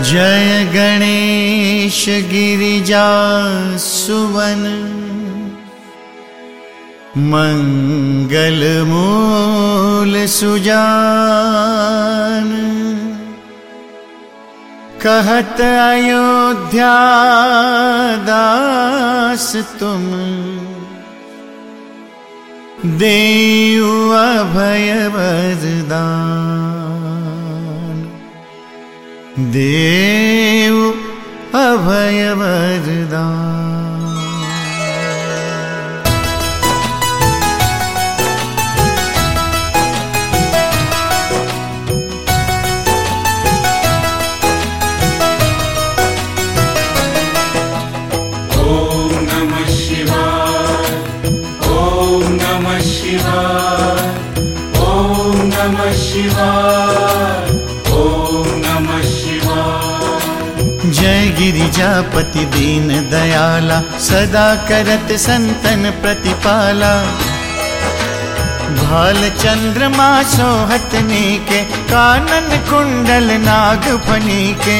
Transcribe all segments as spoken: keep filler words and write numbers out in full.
जय गणेश गिरिजा सुवन, मंगल मूल सुजान। कहत अयोध्या दास तुम, देऊ अभय वरदान। देऊ अभय वरदान। ओम नमः शिवाय, ओम नमः शिवाय, ओम नमः शिवाय, ओम नमः शिवाय। जय गिरिजापति दीन दयाला, सदा करत संतन प्रतिपाला। भाल चंद्रमा सोहत नीके, कानन कुंडल नाग फनीके।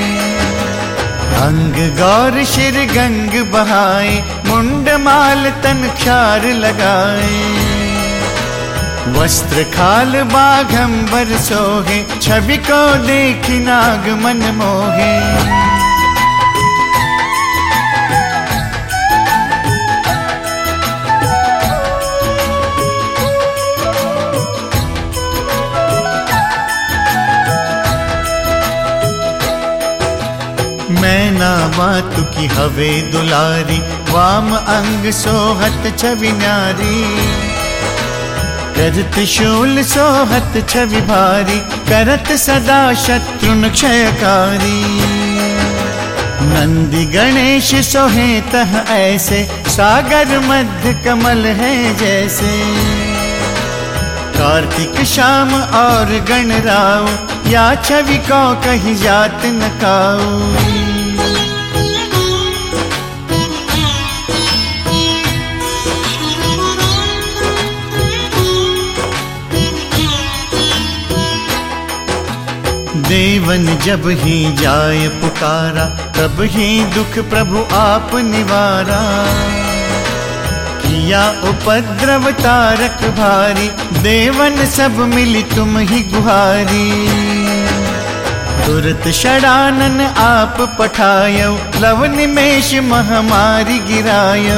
अंग गौर शिर गंग बहाए, मुंड माल तन ख्यार लगाए। वस्त्र खाल बाघंबर सोहे, छवि को देखी नाग मन मोहे। मैना मातु की हवे दुलारी, वाम अंग सोहत छवि न्यारी। करत शूल सोहत छवि भारी, करत सदा शत्रुन क्षयकारी। नंदी गणेश सोहे तह ऐसे, सागर मध्य कमल है जैसे। कार्तिक श्याम और गणराव, या छवि को कहीं जात न काऊ। देवन जब ही जाय पुकारा, तब ही दुख प्रभु आप निवारा। किया उपद्रव तारक भारी, देवन सब मिली तुम ही गुहारी। तुरत षडानन आप पठायो, लव निमेष महामारी गिरायो।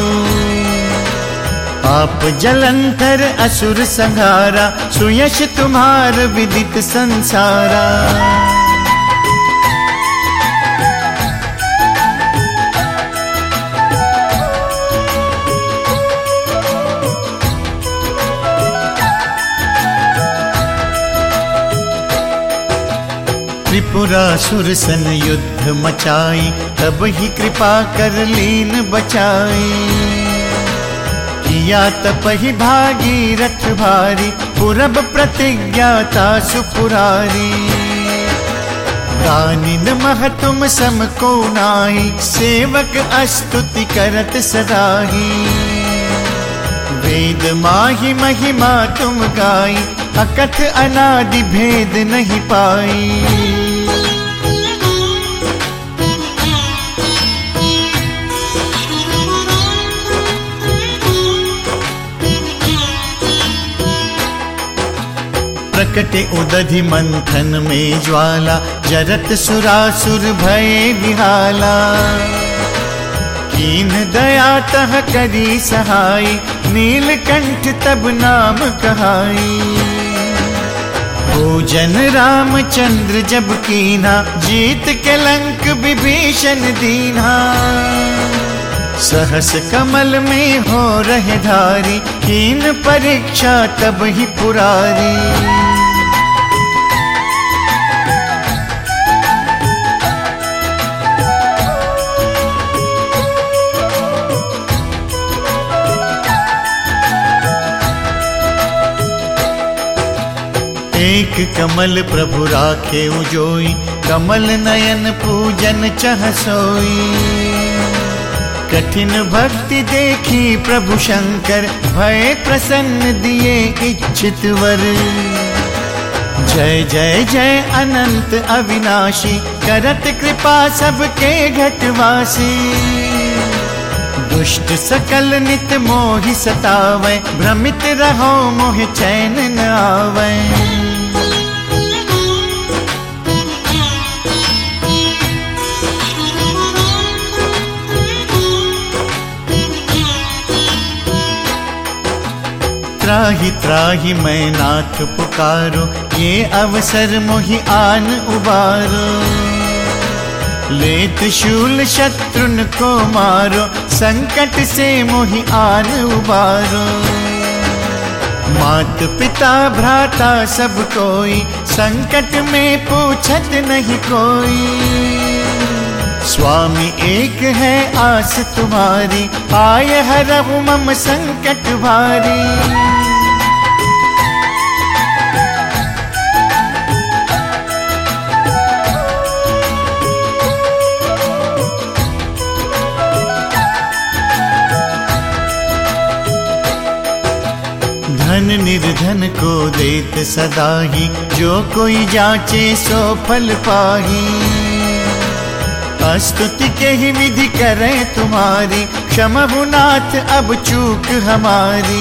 आप जलंधर असुर संहारा, सुयश तुम्हार विदित संसारा। त्रिपुरासुर सन युद्ध मचाई, तब ही कृपा कर लीन बचाई। किया तपहि भागीरथ भारी, पुरब प्रतिज्ञाता सुपुरारी। दानिन मह तुम सम को नाई, सेवक अस्तुति करत सदाही। वेद माहि महिमा तुम गाई, अकथ अनादि भेद नहीं पाई। प्रकटे उदधि मंथन में ज्वाला, जरत सुरासुर भय विहाला। कीन दया तह करी सहाई, नीलकंठ तब नाम कहाई। भोजन रामचंद्र जब कीना, जीत के लंक विभीषण दीना। सहस कमल में हो रहे धारी, कीन परीक्षा तब ही पुरारी। एक कमल प्रभु राखे उजोई, कमल नयन पूजन चह सोई। कठिन भक्ति देखी प्रभु शंकर, भय प्रसन्न दिए इच्छित वर। जय जय जय अनंत अविनाशी, करत कृपा सबके घटवासी। दुष्ट सकल नित मोहि सतावै, भ्रमित रहो मोहि चैन न आवै। त्राहि त्राहि मैं नाथ पुकारो, ये अवसर मोहि आन उबारो। लेत शूल शत्रुन को मारो, संकट से मोहि आन उबारो। मात पिता भ्राता सब कोई, संकट में पूछत नहीं कोई। स्वामी एक है आस तुम्हारी, आय हरहु मम संकट भारी। धन निर्धन को देत सदाही, जो कोई जाचे सो फल पाही। स्तुति के ही विधि करें तुम्हारी, क्षमहु नाथ अब चूक हमारी।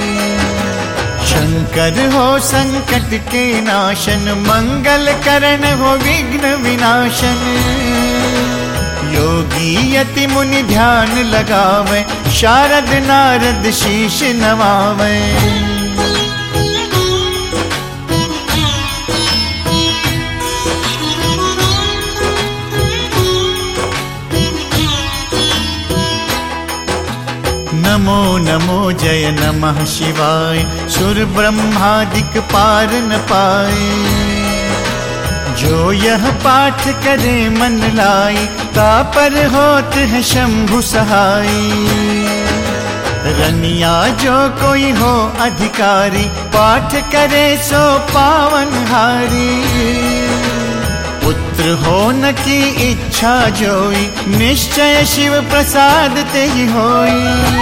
शंकर हो संकट के नाशन, मंगल करण हो विघ्न विनाशन। योगी यति मुनि ध्यान लगावे, शारद नारद शीश नवावे। नमो नमो जय नमः शिवाय, सुर ब्रह्मादिक पार न पाए। जो यह पाठ करे मन लाई, तापर होत है शंभु सहाई। रनिया जो कोई हो अधिकारी, पाठ करे सो पावन हारी। पुत्र हो न की इच्छा जोई, निश्चय शिव प्रसाद ते ही होई।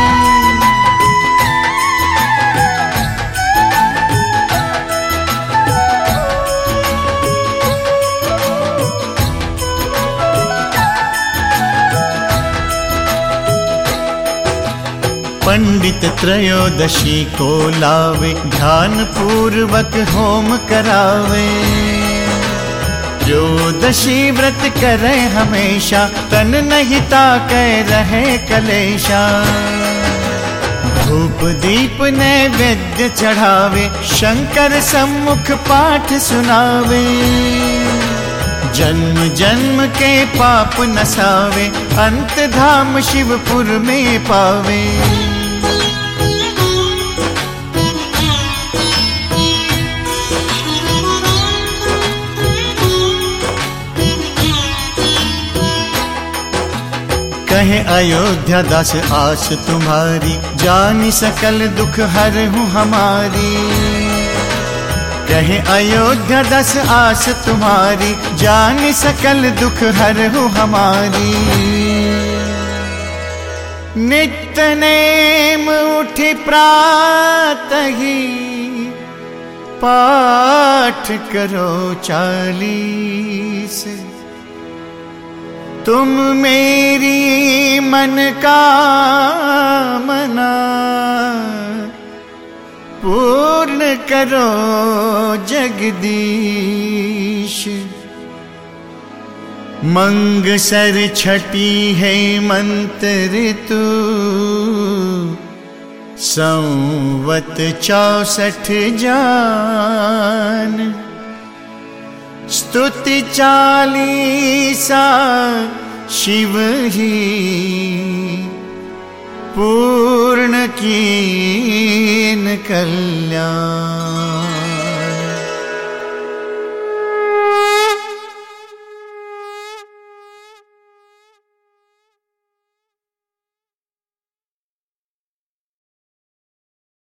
पंडित त्रयोदशी को लावे, ध्यान पूर्वक होम करावे। त्रयोदशी व्रत करे हमेशा, तन नहीं ताकै रहे कलेशा। धूप दीप नैवेद्य चढ़ावे, शंकर सम्मुख पाठ सुनावे। जन्म जन्म के पाप नसावे, अंत धाम शिवपुर में पावे। कहे अयोध्या दास आस तुम्हारी, जानी सकल दुख हरहु हमारी। कहे अयोध्या दास आस तुम्हारी, जानी सकल दुख हरहु हमारी। नित्य नेम उठि प्रातहि, पाठ करो चालीस। तुम मेरी मन कामना, पूर्ण करो जगदीश। मंगसर छठी है मंत्र तू, संवत चौसठ जान। स्तुति चालीसा शिव ही, पूर्ण कीन कल्याण।